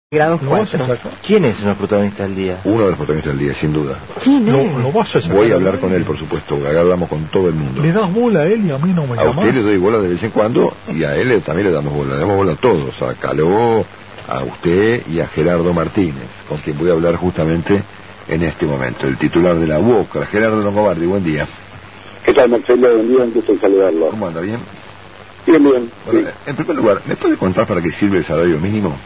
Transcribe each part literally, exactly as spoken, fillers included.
Grados ¿Lo vas a cuatro. sacar? ¿Quién es el protagonista del día? Uno de los protagonistas del día, sin duda. ¿Quién ¿Lo, es? lo vas a sacar? Voy a hablar con él, por supuesto, acá hablamos con todo el mundo. ¿Le das bola a él y a mí no me A llamas? usted le doy bola de vez en cuando y a él también le damos bola. Le damos bola a todos, a Caló, a usted y a Gerardo Martínez, con quien voy a hablar justamente en este momento. El titular de la U O C, Gerardo Longobardi, buen día. ¿Qué tal, Marcelo? Buen día, un gusto en saludarlo. ¿Cómo anda? ¿Bien? Bien, bien. Bueno, Sí. en primer lugar, ¿me puede contar para qué sirve el salario mínimo?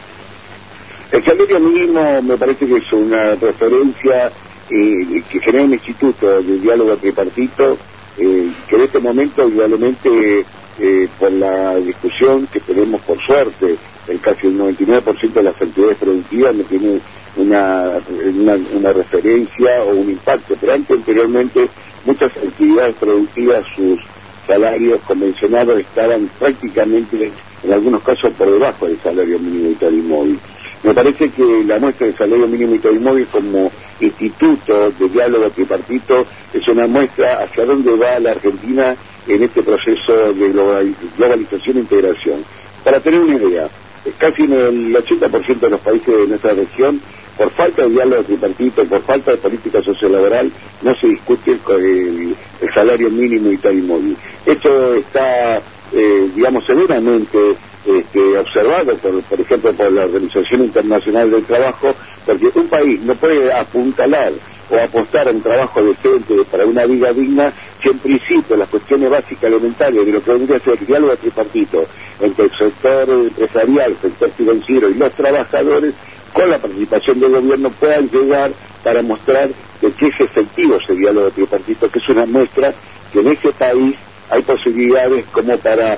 El salario mínimo me parece que es una referencia eh, que genera un instituto de diálogo tripartito eh, que en este momento, igualmente, eh, por la discusión que tenemos, por suerte, el casi el noventa y nueve por ciento de las actividades productivas no tiene una, una, una referencia o un impacto, pero antes, anteriormente, muchas actividades productivas, sus salarios convencionados estaban prácticamente, en algunos casos, por debajo del salario mínimo vital y móvil. Me parece que la muestra del salario mínimo vital y móvil como instituto de diálogo tripartito es una muestra hacia dónde va la Argentina en este proceso de globalización e integración. Para tener una idea, casi en el ochenta por ciento de los países de nuestra región, por falta de diálogo tripartito, por falta de política sociolaboral, no se discute el, el, el salario mínimo vital y móvil. Esto está, eh, digamos, severamente Este, observado, por, por ejemplo, por la Organización Internacional del Trabajo, porque un país no puede apuntalar o apostar a un trabajo decente para una vida digna si en principio las cuestiones básicas elementales de lo que vendría a ser el diálogo tripartito entre el sector empresarial, el sector financiero y los trabajadores, con la participación del gobierno, puedan llegar para mostrar de que es efectivo ese diálogo tripartito, que es una muestra que en ese país hay posibilidades como para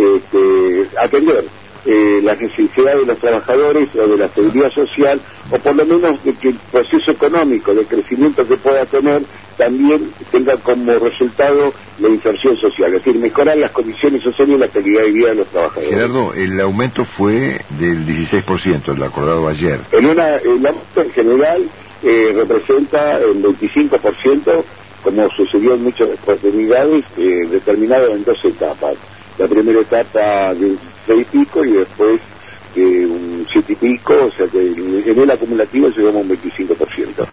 Este, atender eh, las necesidades de los trabajadores o de la seguridad social, o por lo menos de que el proceso económico de crecimiento que pueda tener también tenga como resultado la inserción social, es decir, mejorar las condiciones sociales y la calidad de vida de los trabajadores. Gerardo, el aumento fue del dieciséis por ciento, el acordado ayer. En una, el aumento en general eh, representa el veinticinco por ciento, como sucedió en muchas oportunidades, eh, determinado en dos etapas. La primera etapa de seis y pico y después de un siete y pico, o sea que en el acumulativo llegamos a un veinticinco por ciento.